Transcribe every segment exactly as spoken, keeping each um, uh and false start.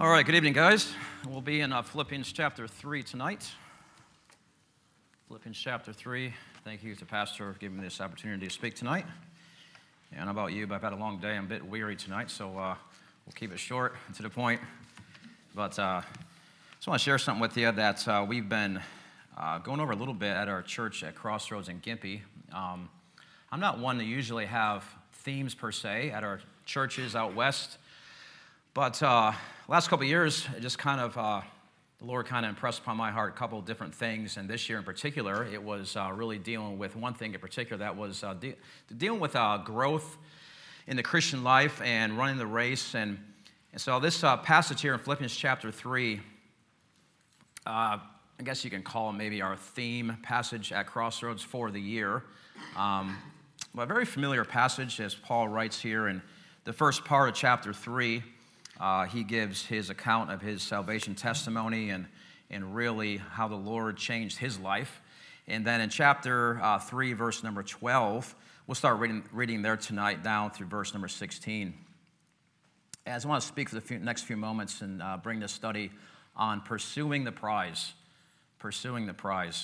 All right, good evening, guys. We'll be in uh, Philippians chapter three tonight. Philippians chapter three. Thank you to Pastor for giving me this opportunity to speak tonight. And I don't know about you, but I've had a long day. I'm a bit weary tonight, so uh, we'll keep it short and to the point. But uh, I just want to share something with you that uh, we've been uh, going over a little bit at our church at Crossroads in Gympie. Um, I'm not one to usually have themes per se at our churches out west. But uh, last couple of years, it just kind of, uh, the Lord kind of impressed upon my heart a couple of different things. And this year in particular, it was uh, really dealing with one thing in particular that was uh, de- dealing with uh, growth in the Christian life and running the race. And, and so this uh, passage here in Philippians chapter three, uh, I guess you can call it maybe our theme passage at Crossroads for the year. Um, but a very familiar passage, as Paul writes here in the first part of chapter three. Uh, he gives his account of his salvation testimony and, and really how the Lord changed his life. And then in chapter uh, three, verse number twelve, we'll start reading, reading there tonight down through verse number sixteen. As I want to speak for the few, next few moments and uh, bring this study on pursuing the prize. Pursuing the prize.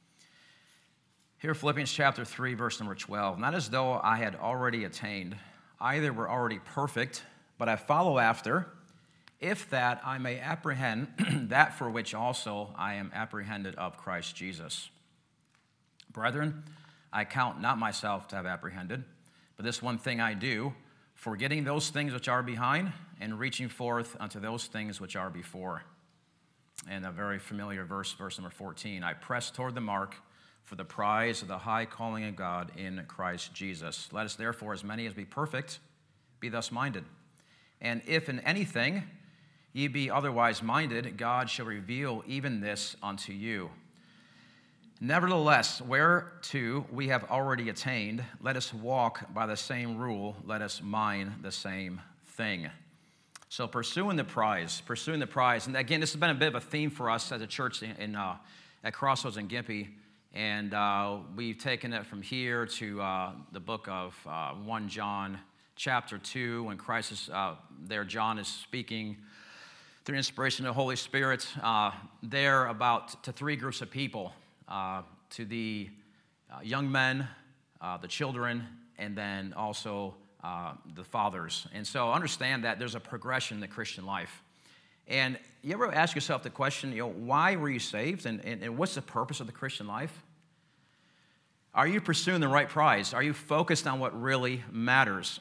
Here, Philippians chapter three, verse number twelve. Not as though I had already attained, either were already perfect, but I follow after, if that I may apprehend that for which also I am apprehended of Christ Jesus. Brethren, I count not myself to have apprehended, but this one thing I do, forgetting those things which are behind, and reaching forth unto those things which are before. And a very familiar verse, verse number fourteen, I press toward the mark for the prize of the high calling of God in Christ Jesus. Let us therefore, as many as be perfect, be thus minded. And if in anything ye be otherwise minded, God shall reveal even this unto you. Nevertheless, whereto we have already attained, let us walk by the same rule, let us mind the same thing. So pursuing the prize, pursuing the prize. And again, this has been a bit of a theme for us as a church in, in uh, at Crossroads in Gympie. And uh, we've taken it from here to uh, the book of uh, First John chapter two, when Christ is uh, there, John is speaking through inspiration of the Holy Spirit uh, there about to three groups of people, uh, to the uh, young men, uh, the children, and then also uh, the fathers. And so understand that there's a progression in the Christian life. And you ever ask yourself the question, you know, why were you saved, and, and, and what's the purpose of the Christian life? Are you pursuing the right prize? Are you focused on what really matters?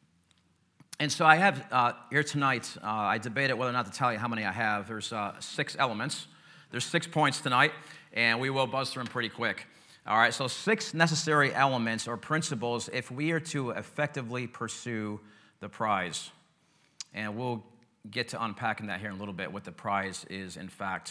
And so I have uh, here tonight, uh, I debated whether or not to tell you how many I have. There's uh, six elements. There's six points tonight, and we will buzz through them pretty quick. All right, so six necessary elements or principles if we are to effectively pursue the prize. And we'll get to unpacking that here in a little bit, what the prize is in fact.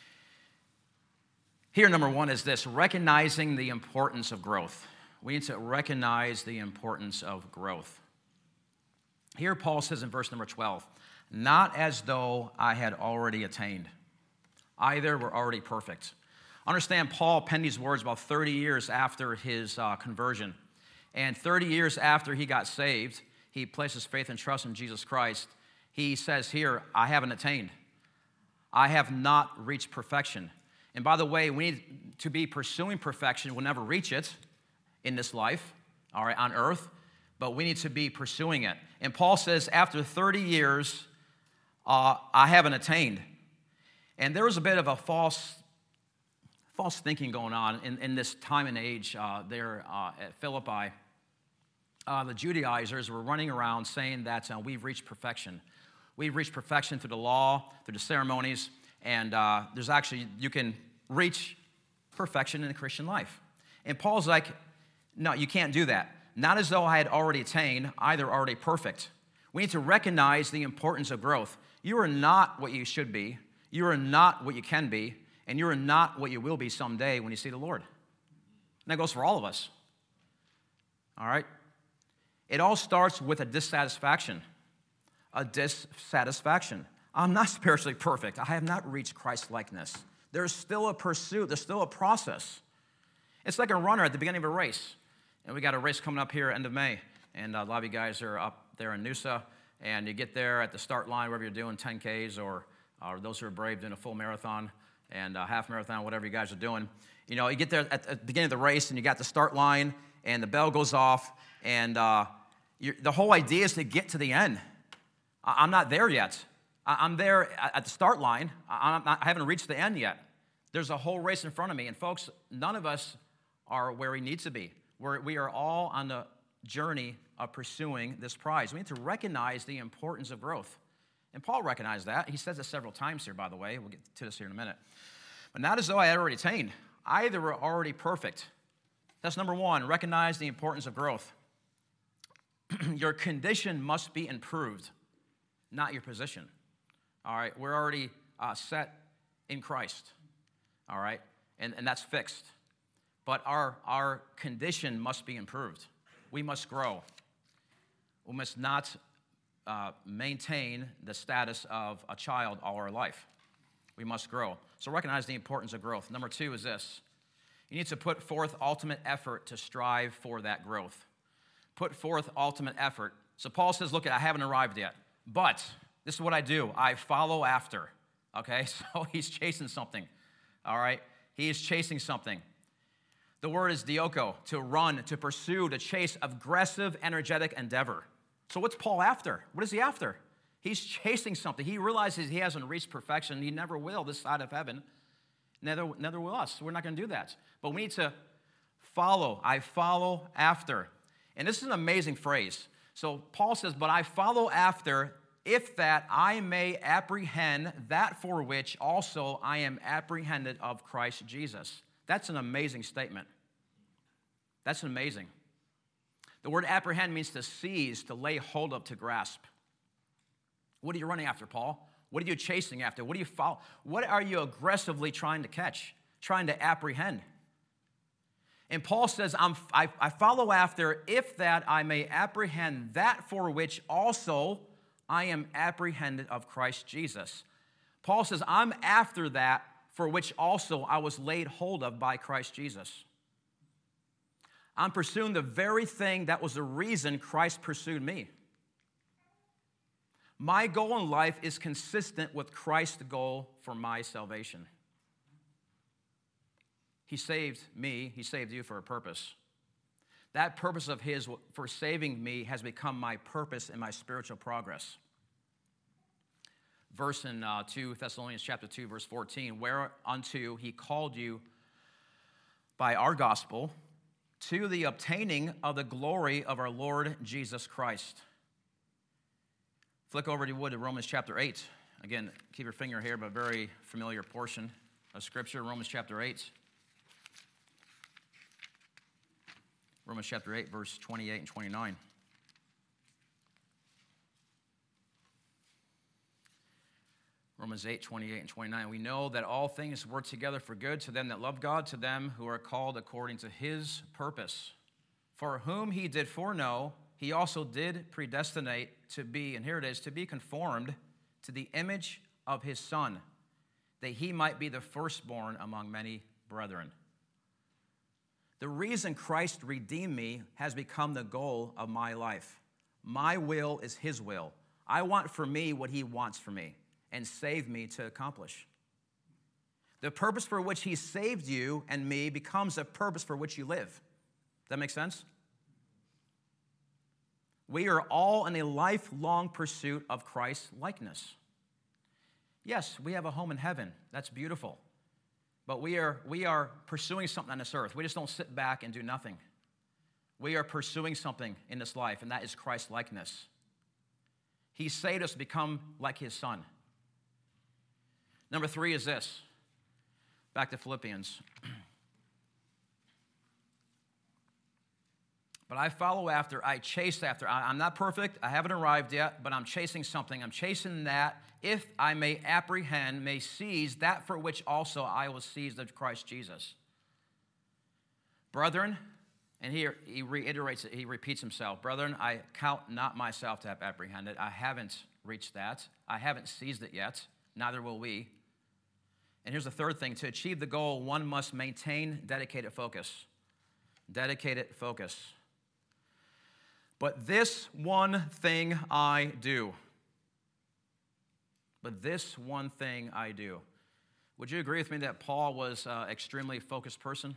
Here, number one is this, recognizing the importance of growth. We need to recognize the importance of growth. Here Paul says in verse number twelve, not as though I had already attained. Either were already perfect. Understand, Paul penned these words about thirty years after his uh, conversion. And thirty years after he got saved, he placed his faith and trust in Jesus Christ. He says here, I haven't attained. I have not reached perfection. And by the way, we need to be pursuing perfection. We'll never reach it in this life, all right, on earth. But we need to be pursuing it. And Paul says, after thirty years, uh, I haven't attained. And there was a bit of a false, false thinking going on in, in this time and age uh, there uh, at Philippi. Uh, the Judaizers were running around saying that uh, we've reached perfection. We've reached perfection through the law, through the ceremonies, and uh, there's actually, you can reach perfection in the Christian life. And Paul's like, no, you can't do that. Not as though I had already attained, either already perfect. We need to recognize the importance of growth. You are not what you should be. You are not what you can be. And you are not what you will be someday when you see the Lord. And that goes for all of us. All right? It all starts with a dissatisfaction. A dissatisfaction. I'm not spiritually perfect. I have not reached Christ-likeness. There's still a pursuit. There's still a process. It's like a runner at the beginning of a race. And we got a race coming up here end of May. And a lot of you guys are up there in Noosa. and you get there at the start line, wherever you're doing, ten Ks, or, or those who are brave doing a full marathon, and a half marathon, whatever you guys are doing. You know, you get there at, at the beginning of the race, and you got the start line, and the bell goes off, and uh, you're, the whole idea is to get to the end. I, I'm not there yet. I, I'm there at, at the start line. I, I'm not, I haven't reached the end yet. There's a whole race in front of me, and folks, none of us are where we need to be. We're, we are all on the journey of pursuing this prize. We need to recognize the importance of growth. And Paul recognized that. He says it several times here, by the way. We'll get to this here in a minute. But not as though I had already attained. I either were already perfect. That's number one. Recognize the importance of growth. Your condition must be improved, not your position. All right? We're already uh, set in Christ. All right? And, and that's fixed. But our, our condition must be improved. We must grow. We must not uh, maintain the status of a child all our life. We must grow. So recognize the importance of growth. Number two is this. You need to put forth ultimate effort to strive for that growth. Put forth ultimate effort. So Paul says, look, I haven't arrived yet. But this is what I do. I follow after. Okay? So he's chasing something. All right? He is chasing something. The word is dioko, to run, to pursue, to chase, aggressive, energetic endeavor. So what's Paul after? What is he after? He's chasing something. He realizes he hasn't reached perfection. He never will this side of heaven. Neither, neither will us. We're not going to do that. But we need to follow. I follow after. And this is an amazing phrase. So Paul says, but I follow after, if that I may apprehend that for which also I am apprehended of Christ Jesus. That's an amazing statement. That's amazing. The word apprehend means to seize, to lay hold of, to grasp. What are you running after, Paul? What are you chasing after? What do you follow? What are you aggressively trying to catch, trying to apprehend? And Paul says, I'm, I, I follow after, if that I may apprehend that for which also I am apprehended of Christ Jesus. Paul says, I'm after that for which also I was laid hold of by Christ Jesus. I'm pursuing the very thing that was the reason Christ pursued me. My goal in life is consistent with Christ's goal for my salvation. He saved me, he saved you for a purpose. That purpose of his for saving me has become my purpose in my spiritual progress. Verse in uh, two Thessalonians chapter two, verse fourteen, whereunto he called you by our gospel to the obtaining of the glory of our Lord Jesus Christ. Flick over, if you would, to Romans chapter eight. Again, keep your finger here, but a very familiar portion of Scripture, Romans chapter eight. Romans chapter eight, verse twenty-eight and twenty-nine. Romans eight, twenty-eight and twenty-nine. We know that all things work together for good to them that love God, to them who are called according to his purpose. For whom he did foreknow, he also did predestinate to be, and here it is, to be conformed to the image of his Son, that he might be the firstborn among many brethren. The reason Christ redeemed me has become the goal of my life. My will is his will. I want for me what he wants for me and saved me to accomplish. The purpose for which he saved you and me becomes a purpose for which you live. Does that make sense? We are all in a lifelong pursuit of Christ's likeness. Yes, we have a home in heaven. That's beautiful. But we are, we are pursuing something on this earth. We just don't sit back and do nothing. We are pursuing something in this life, and that is Christ's likeness. He saved us to become like his Son. Number three is this. Back to Philippians. But I follow after, I chase after. I'm not perfect, I haven't arrived yet, but I'm chasing something. I'm chasing that, if I may apprehend, may seize that for which also I was seized of Christ Jesus. Brethren, and here he reiterates it, he repeats himself. Brethren, I count not myself to have apprehended. I haven't reached that. I haven't seized it yet. Neither will we. And here's the third thing. To achieve the goal, one must maintain dedicated focus. Dedicated focus. But this one thing I do. But this one thing I do. Would you agree with me that Paul was an extremely focused person?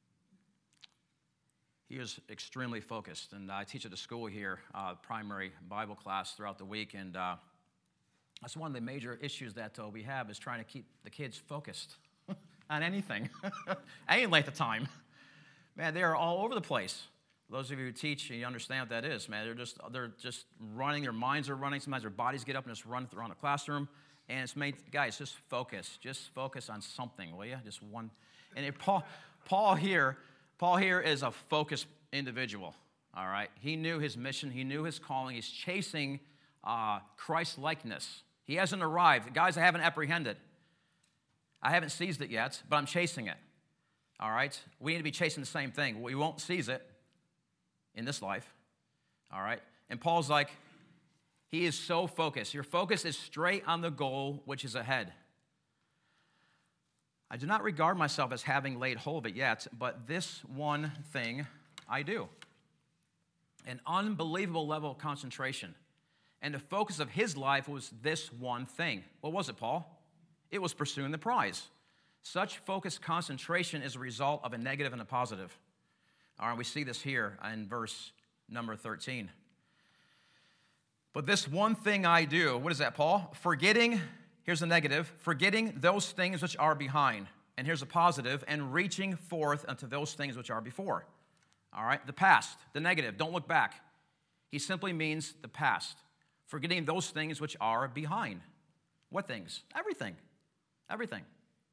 He was extremely focused. And I teach at a school here, uh, primary Bible class throughout the week, and uh, that's one of the major issues that uh, we have is trying to keep the kids focused on anything, any length of time. Man, they are all over the place. Those of you who teach, you understand what that is, man. They're just they're just running. Their minds are running. Sometimes their bodies get up and just run around the classroom. And it's made, guys, just focus. Just focus on something, will you? Just one. And if Paul, Paul here, Paul here is a focused individual. All right. He knew his mission. He knew his calling. He's chasing uh, Christ-likeness. He hasn't arrived. Guys, I haven't apprehended. I haven't seized it yet, but I'm chasing it. All right. We need to be chasing the same thing. We won't seize it in this life, all right? And Paul's like, he is so focused. Your focus is straight on the goal which is ahead. I do not regard myself as having laid hold of it yet, but this one thing I do. An unbelievable level of concentration. And the focus of his life was this one thing. What was it, Paul? It was pursuing the prize. Such focused concentration is a result of a negative and a positive. All right, we see this here in verse number thirteen. But this one thing I do, what is that, Paul? Forgetting, here's the negative, forgetting those things which are behind. And here's a positive, and reaching forth unto those things which are before. All right, the past, the negative, don't look back. He simply means the past. Forgetting those things which are behind. What things? Everything. Everything.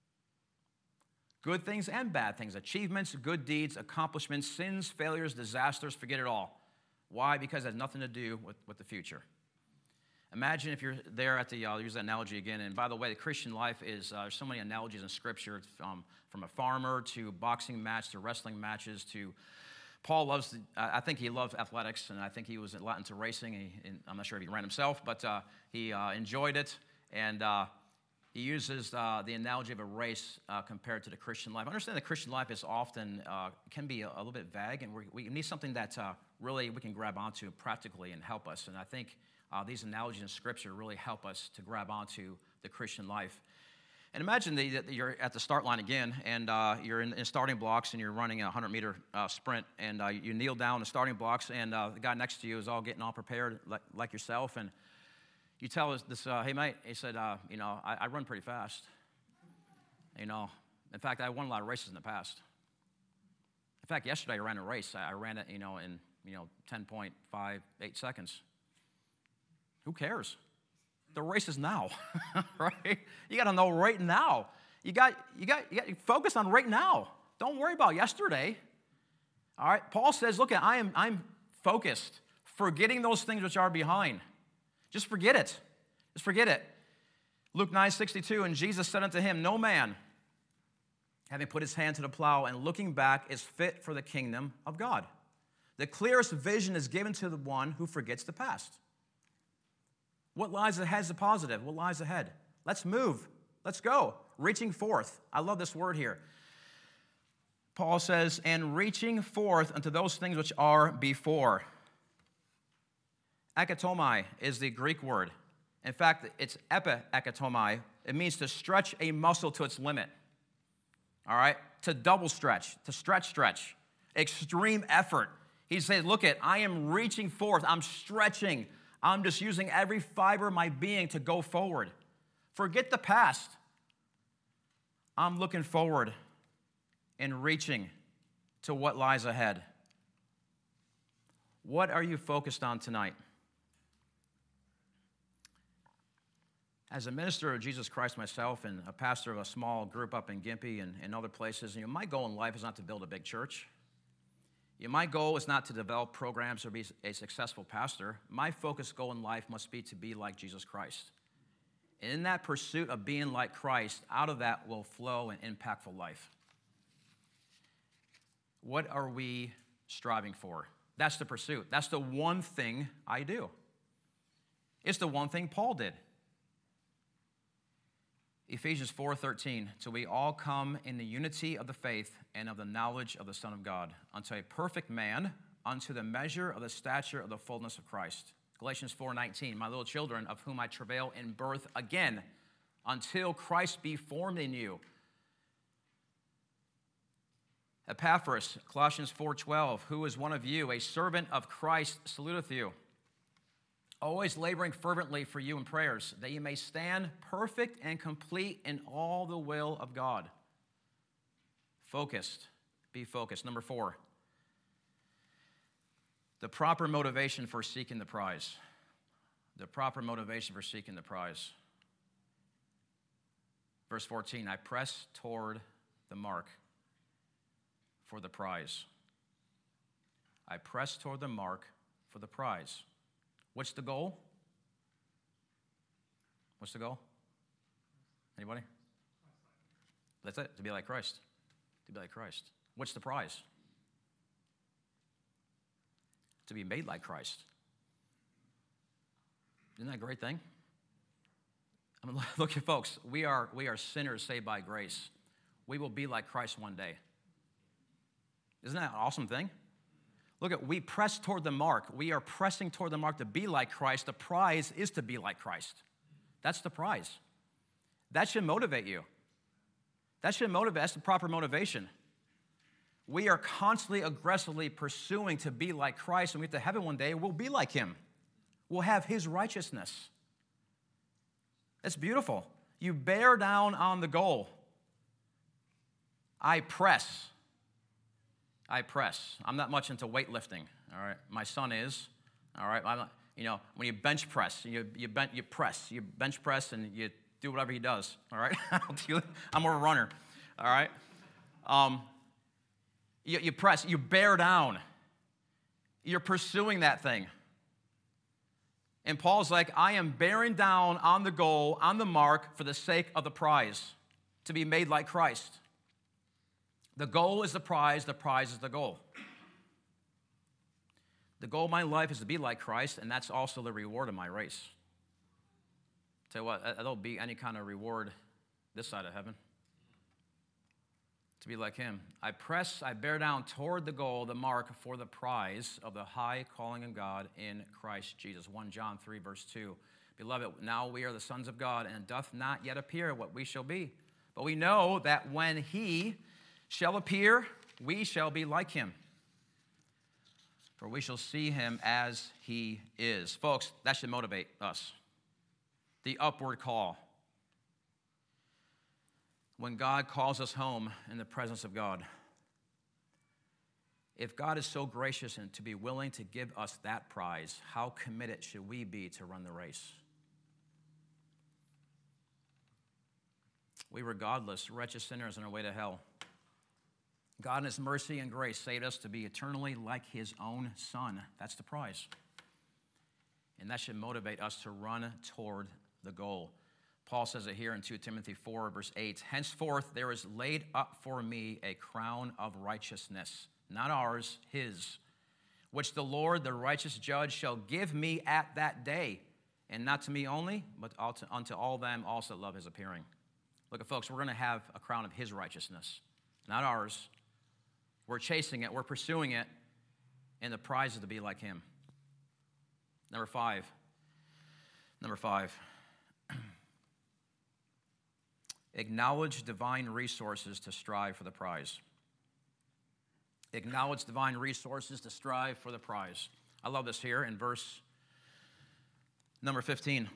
Good things and bad things, achievements, good deeds, accomplishments, sins, failures, disasters, forget it all. Why? Because it has nothing to do with, with the future. Imagine if you're there at the, I'll use that analogy again, and by the way, the Christian life is, uh, there's so many analogies in Scripture, um, from a farmer to boxing match to wrestling matches to, Paul loves, the, I think he loves athletics, and I think he was a lot into racing. He, and I'm not sure if he ran himself, but uh, he uh, enjoyed it, and uh, he uses uh, the analogy of a race uh, compared to the Christian life. Understand the Christian life is often, uh, can be a, a little bit vague, and we're, we need something that uh, really we can grab onto practically and help us. And I think uh, these analogies in Scripture really help us to grab onto the Christian life. And imagine that you're at the start line again, and uh, you're in, in starting blocks, and you're running a hundred-meter uh, sprint, and uh, you kneel down in the starting blocks, and uh, the guy next to you is all getting all prepared like, like yourself, and you tell us this, uh, hey, mate, he said, uh, you know, I, I run pretty fast. You know, in fact, I won a lot of races in the past. In fact, yesterday I ran a race. I, I ran it, you know, in, you know, ten point five eight seconds. Who cares? The race is now, right? You got to know right now. You got, you got, you got to focus on right now. Don't worry about yesterday. All right? Paul says, look, I am, I'm focused, forgetting those things which are behind. Just forget it. Just forget it. Luke nine sixty-two, and Jesus said unto him, no man, having put his hand to the plow and looking back, is fit for the kingdom of God. The clearest vision is given to the one who forgets the past. What lies ahead is the positive. What lies ahead? Let's move. Let's go. Reaching forth. I love this word here. Paul says, and reaching forth unto those things which are before. Akatomai is the Greek word. In fact, it's epi-akatomai. It means to stretch a muscle to its limit. All right? To double stretch, to stretch, stretch. Extreme effort. He says, look at, I am reaching forth. I'm stretching. I'm just using every fiber of my being to go forward. Forget the past. I'm looking forward and reaching to what lies ahead. What are you focused on tonight? As a minister of Jesus Christ myself and a pastor of a small group up in Gympie and, and other places, you know, my goal in life is not to build a big church. You know, my goal is not to develop programs or be a successful pastor. My focus goal in life must be to be like Jesus Christ. And in that pursuit of being like Christ, out of that will flow an impactful life. What are we striving for? That's the pursuit. That's the one thing I do. It's the one thing Paul did. Ephesians four thirteen, till we all come in the unity of the faith and of the knowledge of the Son of God, unto a perfect man, unto the measure of the stature of the fullness of Christ. Galatians four nineteen, my little children, of whom I travail in birth again, until Christ be formed in you. Epaphras, Colossians four twelve, who is one of you, a servant of Christ, saluteth you, always laboring fervently for you in prayers, that you may stand perfect and complete in all the will of God. Focused. Be focused. Number four, the proper motivation for seeking the prize. The proper motivation for seeking the prize. Verse fourteen, I press toward the mark for the prize. I press toward the mark for the prize. What's the goal? What's the goal? Anybody? That's it, to be like Christ. To be like Christ. What's the prize? To be made like Christ. Isn't that a great thing? I mean, look at folks, we are, we are sinners saved by grace. We will be like Christ one day. Isn't that an awesome thing? Look at, we press toward the mark. We are pressing toward the mark to be like Christ. The prize is to be like Christ. That's the prize. That should motivate you. That should motivate, that's the proper motivation. We are constantly, aggressively pursuing to be like Christ, and we get to heaven one day, we'll be like him. We'll have his righteousness. That's beautiful. You bear down on the goal. I press. I press. I'm not much into weightlifting, all right? My son is, all right? I'm not, you know, when you bench press, you, you, bench, you press. You bench press and you do whatever he does, all right? I'm more a runner, all right? Um, you, you press. You bear down. You're pursuing that thing. And Paul's like, I am bearing down on the goal, on the mark, for the sake of the prize, to be made like Christ. The goal is the prize, the prize is the goal. The goal of my life is to be like Christ, and that's also the reward of my race. Tell you what, there'll be any kind of reward this side of heaven. To be like him. I press, I bear down toward the goal, the mark for the prize of the high calling of God in Christ Jesus. First John three, verse two. Beloved, now we are the sons of God, and it doth not yet appear what we shall be. But we know that when he shall appear, we shall be like him. For we shall see him as he is. Folks, that should motivate us. The upward call. When God calls us home in the presence of God. If God is so gracious and to be willing to give us that prize, how committed should we be to run the race? We were godless, wretched sinners on our way to hell. God in his mercy and grace saved us to be eternally like his own son. That's the prize. And that should motivate us to run toward the goal. Paul says it here in Second Timothy four, verse eight. Henceforth there is laid up for me a crown of righteousness, not ours, his, which the Lord, the righteous judge, shall give me at that day, and not to me only, but unto all them also that love his appearing. Look, folks, we're going to have a crown of his righteousness, not ours. We're chasing it, we're pursuing it, and the prize is to be like him. Number five. Number five. Acknowledge divine resources to strive for the prize. Acknowledge divine resources to strive for the prize. I love this here in verse number fifteen.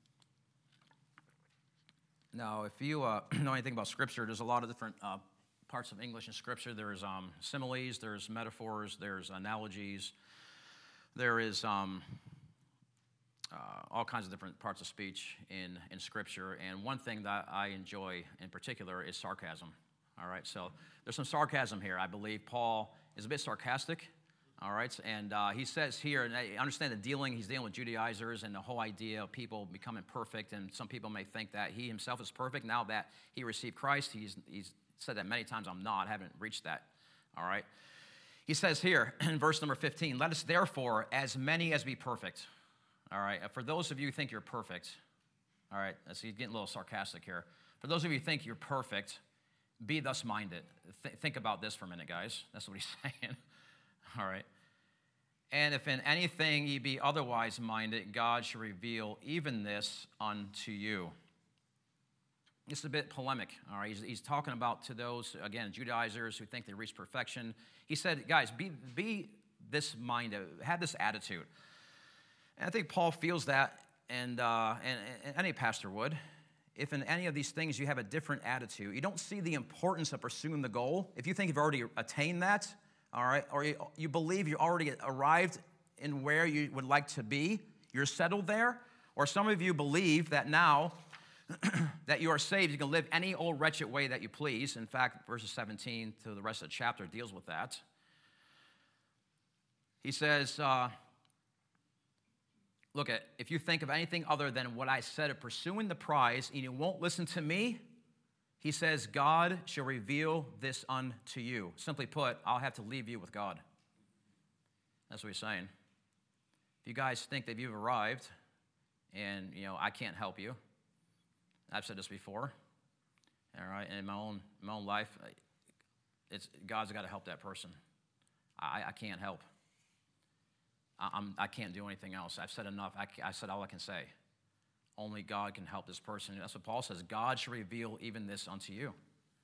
Now, if you uh, know anything about Scripture, there's a lot of different uh, parts of English in Scripture. There's um, similes, there's metaphors, there's analogies, there is um, uh, all kinds of different parts of speech in, in Scripture. And one thing that I enjoy in particular is sarcasm. All right, so there's some sarcasm here. I believe Paul is a bit sarcastic. All right, and uh, he says here, and I understand the dealing, he's dealing with Judaizers and the whole idea of people becoming perfect, and some people may think that he himself is perfect. Now that he received Christ, he's, he's said that many times, I'm not, I haven't reached that. All right, he says here in verse number fifteen, let us therefore, as many as be perfect. All right, for those of you who think you're perfect, all right, so he's getting a little sarcastic here. For those of you who think you're perfect, be thus minded. Th- think about this for a minute, guys. That's what he's saying. All right. And if in anything ye be otherwise minded, God shall reveal even this unto you. It's a bit polemic, all right? He's, he's talking about to those, again, Judaizers who think they reach perfection. He said, guys, be, be this minded, have this attitude. And I think Paul feels that, and, uh, and, and any pastor would. If in any of these things you have a different attitude, you don't see the importance of pursuing the goal, if you think you've already attained that, all right, or you, you believe you already arrived in where you would like to be, you're settled there, or some of you believe that now that you are saved, you can live any old wretched way that you please. In fact, verses seventeen to the rest of the chapter deals with that. He says, uh, look, at if you think of anything other than what I said of pursuing the prize, and you won't listen to me, he says, God shall reveal this unto you. Simply put, I'll have to leave you with God. That's what he's saying. If you guys think that you've arrived and, you know, I can't help you, I've said this before, all right, and in my own, my own life, it's, God's got to help that person. I, I can't help. I, I'm, I can't do anything else. I've said enough. I, I said all I can say. Only God can help this person. That's what Paul says. God shall reveal even this unto you.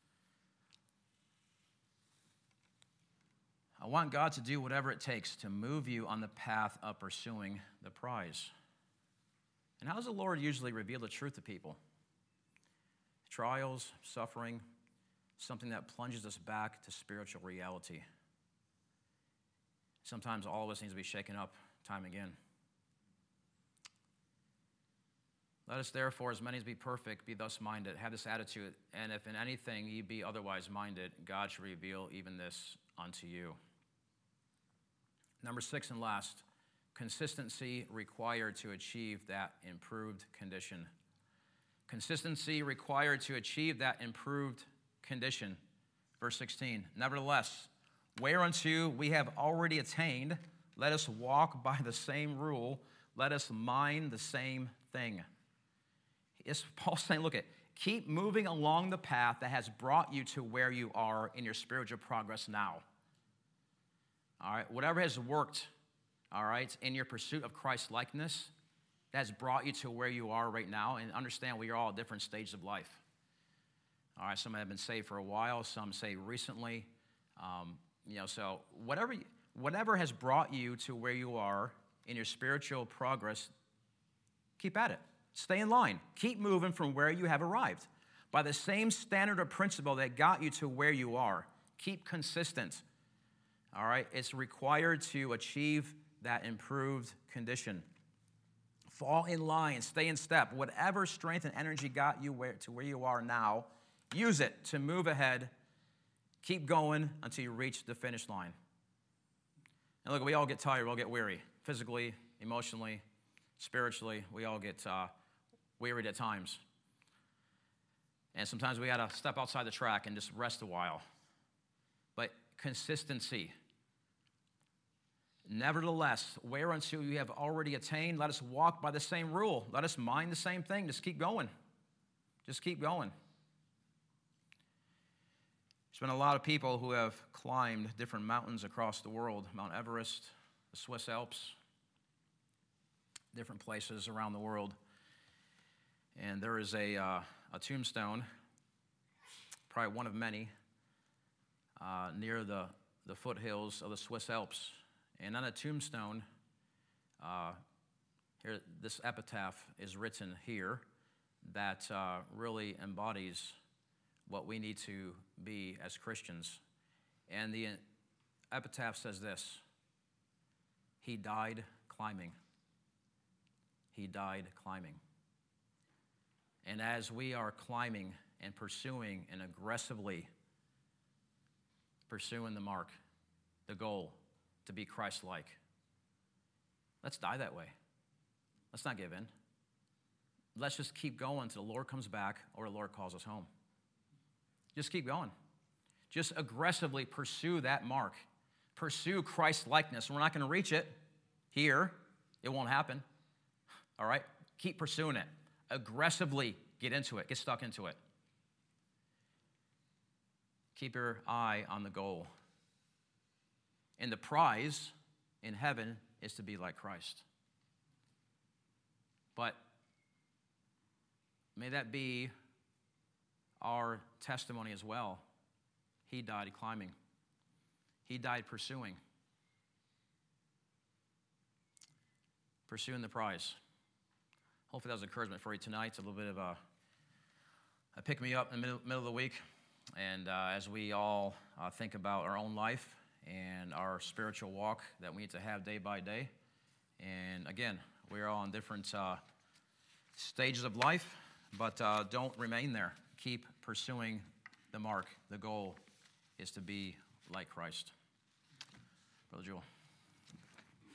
I want God to do whatever it takes to move you on the path of pursuing the prize. And how does the Lord usually reveal the truth to people? Trials, suffering, something that plunges us back to spiritual reality. Sometimes all of us needs to be shaken up time again. Let us therefore, as many as be perfect, be thus minded, have this attitude, and if in anything ye be otherwise minded, God shall reveal even this unto you. Number six and last, consistency required to achieve that improved condition. Consistency required to achieve that improved condition. Verse sixteen, nevertheless, whereunto we have already attained, let us walk by the same rule, let us mind the same thing. It's Paul saying, look, at keep moving along the path that has brought you to where you are in your spiritual progress now. All right, whatever has worked, all right, in your pursuit of Christ's likeness, that has brought you to where you are right now, and understand we are all at different stages of life. All right, some have been saved for a while, some saved recently. Um, you know, so whatever, whatever has brought you to where you are in your spiritual progress, keep at it. Stay in line. Keep moving from where you have arrived. By the same standard or principle that got you to where you are, keep consistent. All right, it's required to achieve that improved condition. Fall in line, stay in step. Whatever strength and energy got you where, to where you are now, use it to move ahead. Keep going until you reach the finish line. And look, we all get tired, we all get weary. Physically, emotionally, spiritually, we all get uh, wearied at times. And sometimes we got to step outside the track and just rest a while. But consistency. Nevertheless, whereunto you have already attained, let us walk by the same rule. Let us mind the same thing. Just keep going. Just keep going. There's been a lot of people who have climbed different mountains across the world. Mount Everest, the Swiss Alps, different places around the world. And there is a, uh, a tombstone, probably one of many, uh, near the, the foothills of the Swiss Alps. And on a tombstone, uh, here, this epitaph is written here that uh, really embodies what we need to be as Christians. And the epitaph says this: he died climbing. He died climbing. And as we are climbing and pursuing and aggressively pursuing the mark, the goal, to be Christ-like, let's die that way. Let's not give in. Let's just keep going until the Lord comes back or the Lord calls us home. Just keep going. Just aggressively pursue that mark. Pursue Christ-likeness. We're not going to reach it here. It won't happen. All right? Keep pursuing it. Aggressively get into it. Get stuck into it. Keep your eye on the goal. And the prize in heaven is to be like Christ. But may that be our testimony as well. He died climbing. He died pursuing. Pursuing the prize. Hopefully that was encouragement for you tonight. It's a little bit of a, a pick-me-up in the middle, middle of the week. And uh, as we all uh, think about our own life and our spiritual walk that we need to have day by day. And again, we're all in different uh, stages of life, but uh, don't remain there. Keep pursuing the mark. The goal is to be like Christ. Brother Jewel.